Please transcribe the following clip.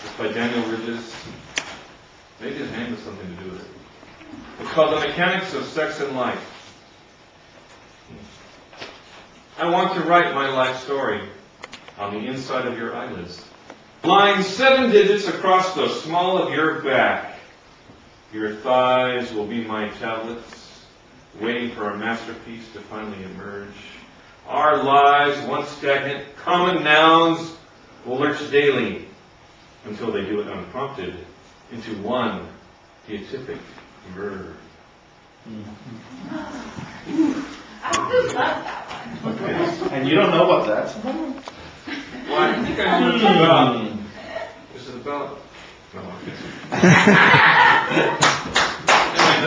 It's by Daniel Ridges. Maybe his name has something to do with it. It's called The Mechanics of Sex and Life. I want to write my life story on the inside of your eyelids. Lying 7 digits across the small of your back. Your thighs will be my tablets, waiting for a masterpiece to finally emerge. Our lives, once stagnant, common nouns, will lurch daily until they do it unprompted into one beatific verb. I just love that one. Okay. And you don't know what that's about? Well, I think I know what it's about. Is it about? No, I guess.